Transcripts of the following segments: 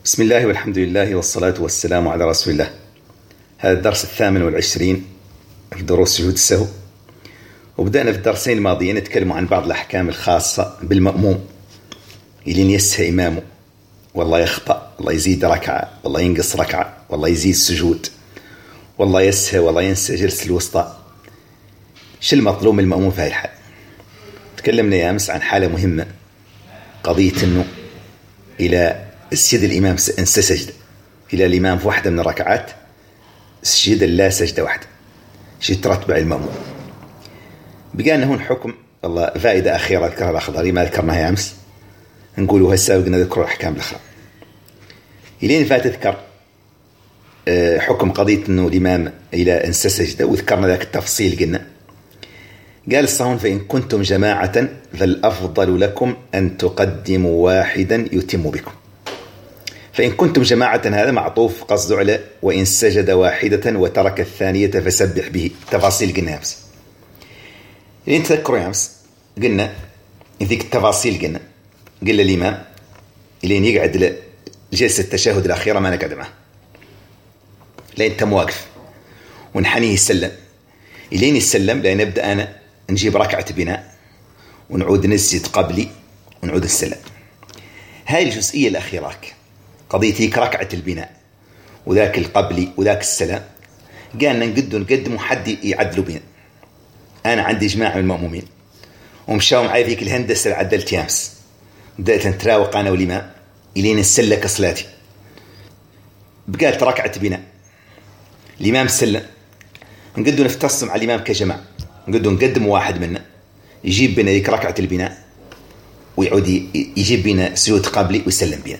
بسم الله والحمد لله والصلاة والسلام على رسول الله. هذا الدرس 28 في دروس سجود السهو. وبدأنا في الدرسين الماضيين نتكلم عن بعض الأحكام الخاصة بالمأموم اللي يسهى إمامه والله يخطأ، والله يزيد ركعة، والله ينقص ركعة، والله يزيد سجود، والله يسهى، والله ينسى جلسة الوسطى. شو المطلوب من المأموم في هذه الحالة؟ تكلمنا يا أمس عن حالة مهمة، قضية أنه إلى السجد الإمام انسى سجدة، إلى الإمام في واحدة من الركعات سجد لا سجدة واحدة، شيء ترتب على المأموم. بقى هون حكم والله فائدة أخيرة ذكرها الأخضري ما ذكرناها أمس، نقولوا هسه وقنا نذكر الأحكام الأخرى. إلين فات تذكر حكم قضية أنه الإمام إلى انسى سجدة، وذكرنا ذاك التفصيل. قلنا قال الصهون: فإن كنتم جماعة فالأفضل لكم أن تقدموا واحدا يتم بكم. فإن كنتم جماعة هذا معطوف قصده على وإن سجد واحدة وترك الثانية فسبح به. تفاصيل قلنا أمس. لين تذكروا يا أمس قلنا ذيك التفاصيل قلنا الإمام لين يقعد لجلسة التشهد الأخيرة ما نقعد معه، لين أنت مواقف ونحنيه يسلم، لين يسلم لين نبدأ أنا نجيب ركعة بناء ونعود نسجد قبلي ونعود السلام. هاي الجزئية الأخيرة قضية هيك ركعة البناء وذاك القبلي وذاك السلام، قالنا نقدم حد يعدلوا بينا. أنا عندي جماعة من المأمومين ومشاو معي فيك الهندسة اللي عدلت يامس، بدأت نتراوق أنا والإمام إلين نسلك صلاتي. بقالت ركعة بناء، الإمام سلم، نقدر نفتصم على الإمام كجماعة، نقدم واحد منا يجيب بنا ذيك ركعة البناء ويعود يجيب بنا سجود قبلي ويسلم بنا.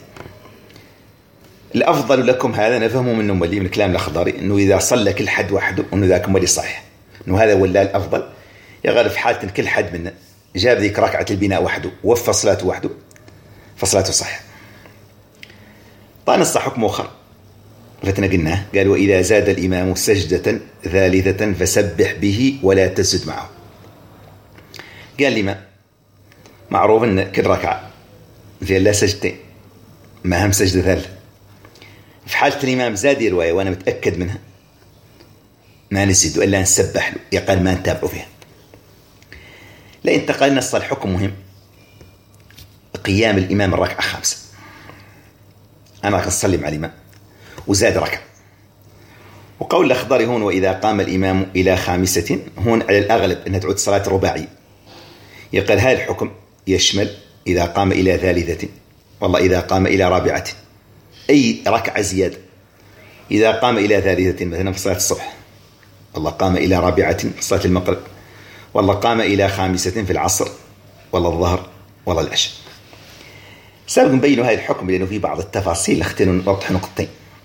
الأفضل لكم هذا نفهمه منه مولي من كلام الأخضري، إنه إذا صلى كل حد وحده إنه ذاك مولي صحيح، إنه هذا ولا الأفضل. يغلب في حالة كل حد منا جاب ذيك ركعة البناء وحده ووفى صلاته وحده فصلاته صحيح. طبعا الصح حكم آخر فتنا قلناه، قال: وإذا زاد الإمام سجدة ثالثة فسبح به ولا تسجد معه. قال الإمام معروف أن كل ركعة في لا سجدتين، ما هم سجدة ثالثة. في حالة الإمام زاد رواية وأنا متأكد منها ما نزيد إلا نسبح له، يقال ما نتابعه فيها. لا انتقلنا الصل حكم مهم، قيام الإمام الركعة 5. أنا راح أصلي مع الإمام وزاد ركعة، وقول الأخضر هون: وإذا قام الإمام إلى 5، هون على الأغلب أنها تعود صلاة رباعية. يقال هذا الحكم يشمل إذا قام إلى 3، والله إذا قام إلى 4، أي ركعة زيادة. إذا قام إلى 3 مثلا في صلاة الصبح، والله قام إلى 4 في صلاة المغرب، والله قام إلى 5 في العصر، والله الظهر، والله العشاء. سابق نبين هذا الحكم لأنه في بعض التفاصيل اختينا نوضح نقطتين.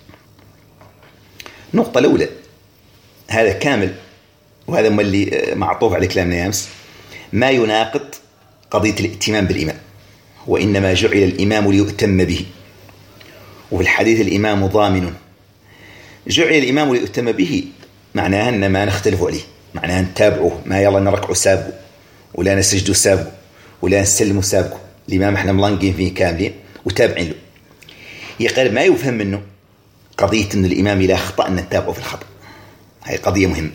النقطة الأولى، هذا كامل وهذا ما اللي معطوف على كلامنا أمس، ما يناقض قضية الائتمام بالإمام، وإنما جعل الإمام ليؤتم به، وفي الحديث الإمام ضامن. جعل الإمام ليؤتم به معناها أن ما نختلف عليه، معناها نتابعه، ما يلا نركعه سابقه ولا نسجده سابقه ولا نسلمه سابقه. الإمام احنا ملنقين فيه كاملين وتابعين له. يقال ما يفهم منه قضية أن الإمام إذا أخطأ أن نتابعه في الخطأ، هذه قضية مهمة.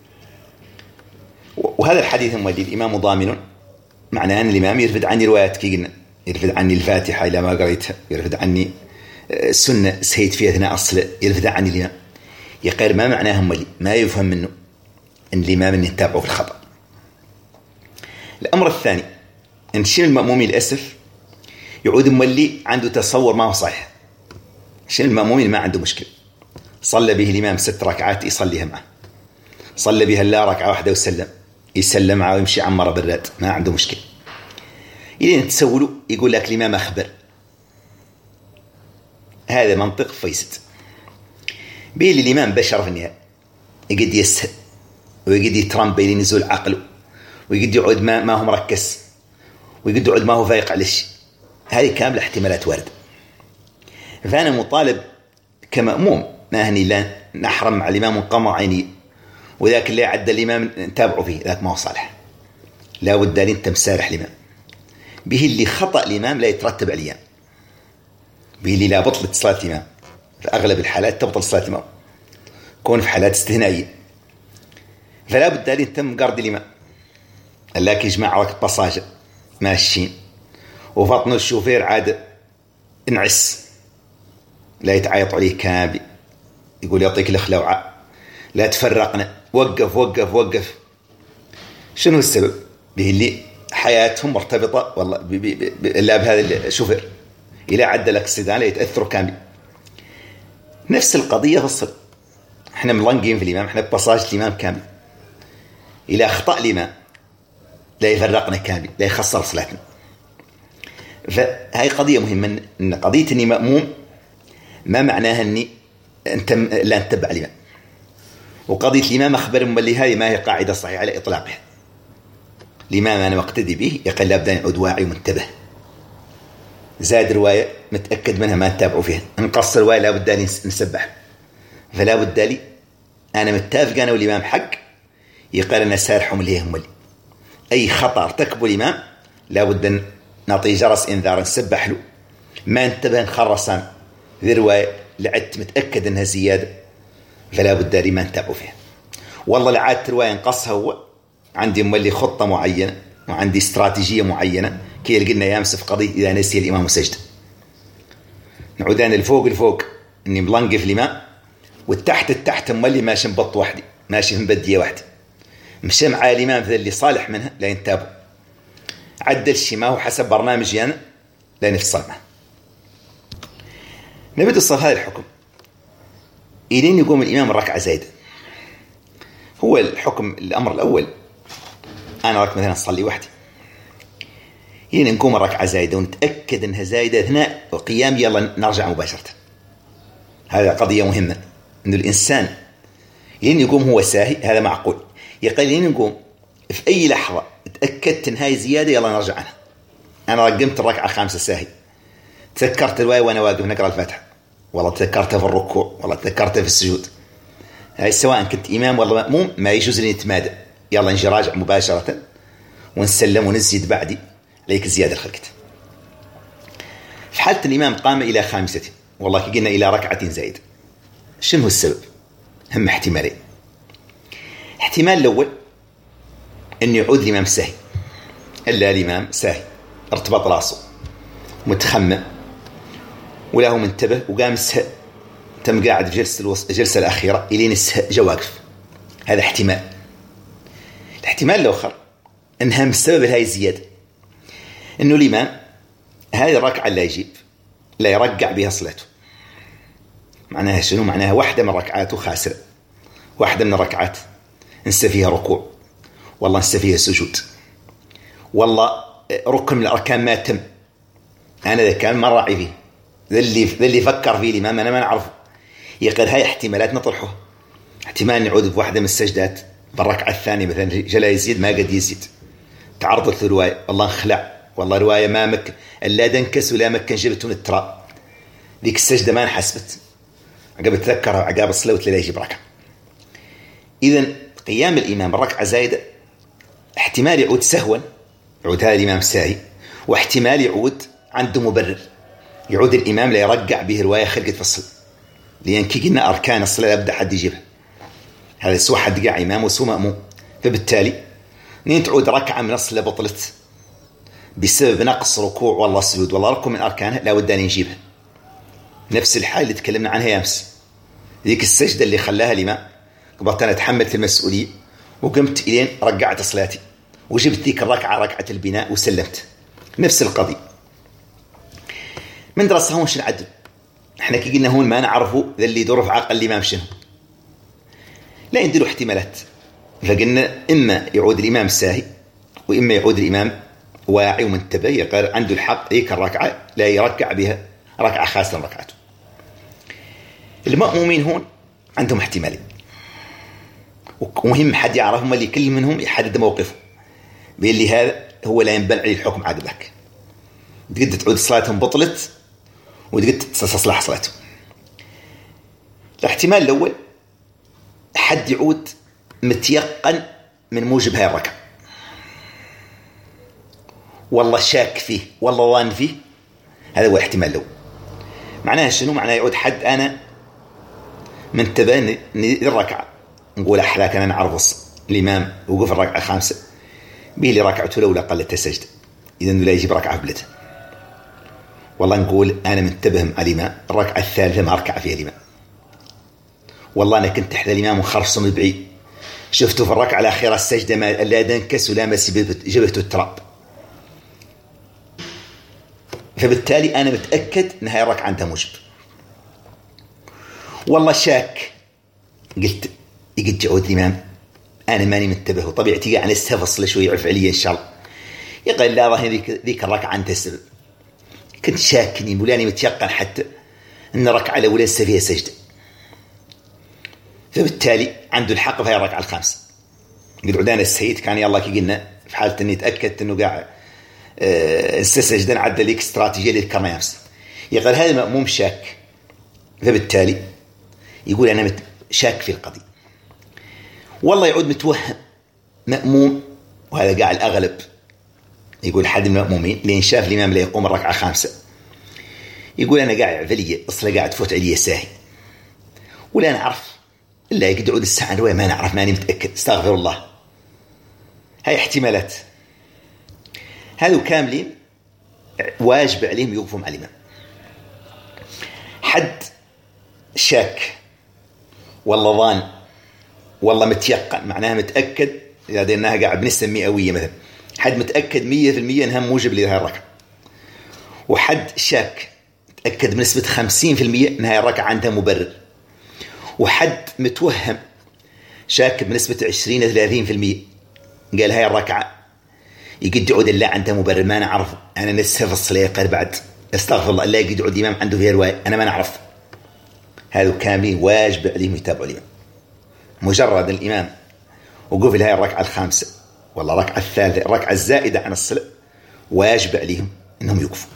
وهذا الحديث هم الإمام ضامن معناه أن الإمام يرفد عني روايات كي قلنا، يرفد عني الفاتحة إلى ما قريتها، يرفد عني السنة سهيت فيها أثناء أصل، يرفد عني الإمام. يقال ما معناه هم ما يفهم منه أن الإمام أن يتابعه في الخطأ. الأمر الثاني أن شين المأمومين للأسف يعود مولي عنده تصور ما هو صحيح. شين المأمومين ما عنده مشكلة، صلى به الإمام 6 ركعات يصليها معه، صلى بها لا ركعة واحدة وسلم، يسلم معه ويمشي عمره بالراد، ما عنده مشكلة. إذن تسولوا يقول لك الإمام أخبر، هذا منطق فيسد. بيل الإمام بشر في النهاية، يقد يسهل ويقد يترمب إلى نزول عقله، ويقد يقعد ما هو مركز، ويقد يقعد ما هو فايق على الشيء. هذه كاملة احتمالات واردة. فأنا مطالب كمأموم ما هني لا نحرم مع الإمام قمع عيني، وذاك اللي عدى الإمام نتابعه فيه ذاك ما هو صالح. لا بد أن أنت مسارح الإمام به، اللي خطأ الإمام لا يترتب عليه، بيلي لا بطلت صلاة الإمام، في أغلب الحالات تبطل صلاة الإمام، كون في حالات استثنائية. فلا بد أن تم قرد الإمام، لكن يجمع وقت بصاجة ماشيين، وفطن الشوفير عاد انعس، لا يتعيط عليه كابي، يقول يعطيك الخلوعة، لا تفرقنا، وقف وقف وقف. شنو السبب؟ به اللي حياتهم مرتبطة والله إلا بهذا الشوفير، إلى عدى لك السيدان لا يتأثروا كامل. نفس القضية في الصلاة، احنا ملنقين في الإمام، احنا ببصاجة الإمام كامل، إلى أخطأ الإمام لا يفرقنا كامل، لا يخسر صلاتنا. فهي قضية مهمة، إن قضية إني مأموم ما معناها إني أنت لا نتبع الإمام، وقضية الإمام أخبر ملي هذه ما هي قاعدة صحيحة على إطلاقها. الإمام أنا مقتدي به يقول لابد أن يعود واعي ومنتبه، زاد رواية متأكد منها ما نتابعوا فيها، نقص رواية لابد أن نسبح. فلا بد لي أنا متفق أنا والإمام حق، يقال أنا سارحهم اللي هم لي، أي خطأ ارتكبوا الإمام لابد أن نعطي جرس إنذار، نسبح له، ما انتبه نخرصان ذي رواية لعدت متأكد أنها زيادة، فلا بد لي ما نتابعوا فيها. والله لعادت رواية نقصها هو، عندي مولي خطة معينة وعندي استراتيجية معينة، كي قلنا يامس في قضية إذا نسي الإمام سجد، نعودان الفوق إني ملنقف الإمام، والتحت مولي ماشي مبط وحدي، ماشي مبدية وحدي، مشي مع الإمام ذا اللي صالح منها لا ينتابه، عدل شي ما هو حسب برنامجي أنا لا نفصل معه. نبدأ الصلاة هذا الحكم إلين يقوم الإمام الركعة زايدة. هو الحكم الأمر الأول، أنا رك مثلا أصلي وحدي، إلين نقوم الركعة زايدة ونتأكد أنها زايدة أثناء القيام يلا نرجع مباشرة. هذا قضية مهمة، إنه الإنسان إلين يقوم هو ساهي، هذا معقول، يقول إلين نقوم في أي لحظة تأكدت أنها زيادة يلا نرجع عنها. أنا رقمت الركعة 5 ساهي، تذكرت الرواية وأنا واقف نقرأ الفاتحة، والله تذكرتها في الركوع، والله تذكرتها في السجود، هاي سواء كنت إمام ولا مأموم ما يجوز لي نتمادى، يلا نجي راجع مباشرة ونسلم ونزيد بعدي عليك الزيادة الخلقت. في حالة الإمام قام إلى 5 والله قلنا إلى ركعة زائدة، شنو السبب؟ هم احتمالين. احتمال الأول أن يعود الإمام ساهي، إلا الإمام ساهي ارتبط راسه متخمم وله منتبه وقام سهى، تم قاعد في الجلسة الأخيرة إلين السهى جواقف، هذا احتمال. الاحتمال الآخر أنها من سبب هاي الزيادة، أنه الإمام هذه الركعة لا يجيب لا يرجع بها صلاته. معناها شنو؟ معناها واحدة من ركعاته خاسرة، واحدة من الركعات نسى فيها ركوع، والله نسى فيها سجود، والله ركن من الأركان ما تم، أنا ذا كان ما راعي فيه، ذا اللي فكر فيه الإمام أنا ما نعرفه. يقول هاي احتمالات نطرحه، احتمال نعود بواحدة من السجدات بالركعة الثانية مثلا جلا يزيد ما قد يزيد، تعرضت رواية والله انخلع، والله رواية ما مكن لا دنكس ولا مكن جبتون التراب، ذيك السجدة ما انحسبت، عقب تذكرها عقاب الصلاة وتلاقي يجيب ركعة. إذن قيام الإمام الركعة زايدة احتمال يعود سهوا، يعود هذا الإمام ساهي، واحتمال يعود عنده مبرر، يعود الإمام لا يرجع به رواية خلقت في الصلاة، لأن كي قلنا أركان الصلاة يبدأ حد يجيبها، هذا سوى حد قاع إمام وسوى مأموم، فبالتالي نين تعود ركعة من الصلاة بطلت بسبب نقص ركوع والله سجود والله ركوع من أركانها، لا بد أن نجيبها. نفس الحال اللي تكلمنا عنها يامس، ذيك السجدة اللي خلاها الإمام قبلت أنا تحملت المسؤولية وقمت إلين رجعت صلاتي وجبت ذيك الركعة ركعة البناء وسلمت، نفس القضية. من درسها هون شنو العدل؟ احنا كي قلنا هون ما نعرفوا ذا اللي يدور في عقل الإمام شنو، لا يندلوا احتمالات، فقلنا إما يعود الإمام ساهي وإما يعود الإمام واعي ومنتبه، يقال عنده الحق ذيك الركعة لا يركع بها ركعة خاصة ركعته. المأمومين هون عندهم احتمالين، ومهم حد يعرفهم اللي كل منهم يحدد موقفه، بيقول هذا هو لا ينبني عليه الحكم عقبك، تقدر تعود صلاتهم بطلت وتقدر تصلح صلاتهم. الاحتمال الأول حد يعود متيقن من موجب هاي الركعة، والله شاك فيه والله ظان فيه، هذا هو الاحتمال الأول. معناها شنو؟ معناها يعود حد أنا منتبه الركعة، نقول أحلاك أنا نعرف الإمام وقف الركعة 5 بيه لي ركعته لولا قلت سجدة، إذا لا يجيب ركعة بلته. والله نقول أنا منتبه مع الإمام الركعة الثالثة ما أركع فيها الإمام، والله أنا كنت تحت الإمام وخرصه من بعيد، شفته في الركعة الأخيرة السجدة ما لا دنكس ولا مس جبهته التراب، فبالتالي أنا متأكد أن هاي الركعة عندها موجب. والله شاك، قلت يقد جعود الإمام أنا ماني منتبه وطبيعتي قاعد استفصل شوي يعرف علي إن شاء الله، يقول لا ظهر ذيك الركعة عندها سبب، كنت شاكني مولاني متيقن حتى أن الركعة الأولى لسه فيها سجدة، فبالتالي عنده الحق في هاي الركعة الخامسة. قد عدانا السيد كان يلا كي قلنا في حالة أني تأكدت أنه قاعد استسجدنا عدل ليك استراتيجية للكرمة يمس، يقول هذا مأموم شاك، فبالتالي يقول أنا شاك في القضية. والله يعود متوهم مأموم، وهذا قاعد الأغلب يقول حد من المأمومين لين شاف الإمام لا يقوم الركعة 5 يقول أنا قاعد عفلية أصلا قاعد تفوت علي ساهي ولا نعرف إلا يقعد عود الساعة رواية ما نعرف ماني متأكد استغفر الله. هاي احتمالات، هذو كاملين واجب عليهم يوقفوا مع الإمام. حد شاك والله ظان والله متيقن معناها متأكد، إذا ديناها قاعد بنسبة مئوية مثلا، حد متأكد 100% أنها موجب لهذه الركعة، وحد شاك متأكد بنسبة 50% أنها الركعة عندها مبرر، وحد متوهم شاك بنسبة 20-30% قال هاي الركعة يقد يعود الله عندها مبرر ما نعرف، أنا نسها في الصلاة قال بعد استغفر الله الله يقد يعود الإمام عنده فيها رواية أنا ما نعرف. هذا كاملين واجب عليهم يتابعوا الإمام، مجرد الإمام وقف لهاي الركعة الخامسة والله الركعة الثالثة الركعة الزائدة عن الصلاة واجب عليهم أنهم يوقفوا.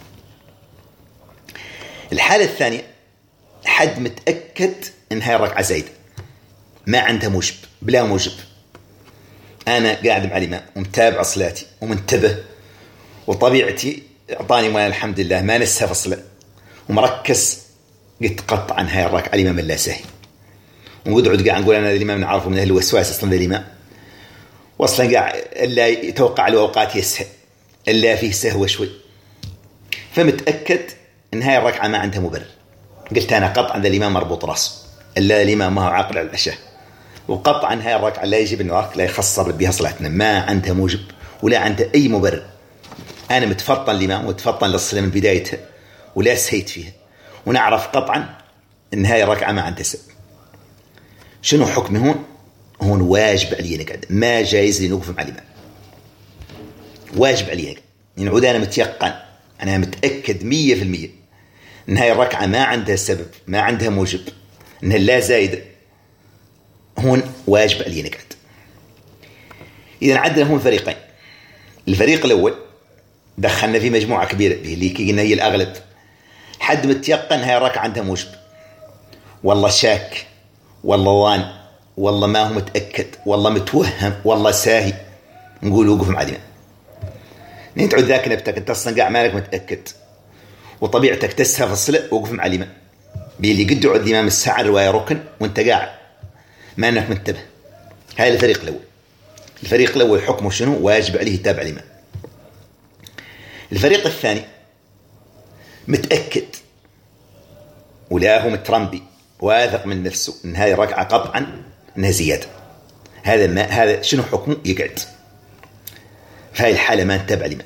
الحالة الثانية حد متأكد أن هاي الركعة زايدة ما عندها موجب بلا موجب، أنا قاعد مع الإمام ومتابع صلاتي ومنتبه وطبيعتي أعطاني ما الحمد لله ما نسها في الصلاة ومركز، قلت قطعا هاي الركعة الإمام لا سهي، ونقعد قاعد نقول أنا الإمام نعرفه من أهل الوسواس أصلا الإمام وأصلا قاعد إلا يتوقع الأوقات يسهل إلا فيه سهوة شوي، فمتأكد أن هاي الركعة ما عندها مبرر، قلت أنا قطعا ذا الإمام مربوط رأسه إلا الإمام ما هو عاقل على العشاء، وقطعا هاي الركعة لا يجب أن لا يخسر بها صلاتنا ما عندها موجب ولا عندها أي مبرر، أنا متفطن الإمام ومتفطن للصلاة من بدايتها ولا سهيت فيها، ونعرف قطعا أن هاي الركعة ما عندها سبب. شنو حكمه هون واجب علي نقعد ما جايز لي نوقف مع الإمام، واجب علي نقعد أنا متيقن أنا متأكد 100% أن هاي الركعة ما عندها سبب ما عندها موجب أنها لا زايدة، هون واجب علي نقعد. إذا عندنا هون فريقين، الفريق الأول دخلنا في مجموعة كبيرة اللي قلنا هي الأغلب، حد متيقن هاي الركعة عندها موجب والله شاك والله وان والله ما هو متأكد والله متوهم والله ساهي، نقول وقف مع الإمام. تعود ذاك نبتك انت اصلا قاعد مالك متأكد وطبيعتك تسهى في الصلاة وقف مع الإمام بيلي قد يعود الإمام الساعة الرواية ركن وانت قاعد ما انك منتبه. هاي الفريق الأول. الفريق الأول حكمه شنو؟ واجب عليه يتابع الإمام. الفريق الثاني متأكد ولا هو مترمبي واثق من نفسه ان هذه الركعة قطعا انها زيادة، هذا شنو حكمه؟ يقعد. في هذه الحالة ما نتابع الإمام.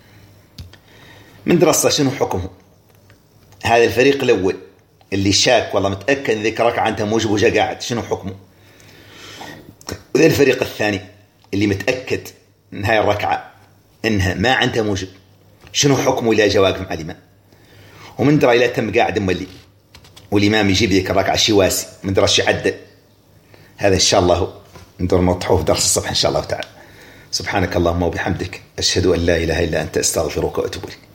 من دراسة شنو حكمه؟ هذا الفريق الأول اللي شاك والله متأكد ذيك ركعة عندها موجب وجا قاعد شنو حكمه؟ وذا الفريق الثاني اللي متأكد ان هاي الركعة انها ما عندها موجب شنو حكمه إلى جواقف مع الإمام؟ ومن درى إلى تم قاعد مولي والإمام يجيب ذيك الركعة شواسي من درى يعدل. هذا إن شاء الله ندور نوضحه في درس الصبح إن شاء الله تعالى. سبحانك اللهم وبحمدك أشهد أن لا إله إلا أنت أستغفرك وأتوب إليك.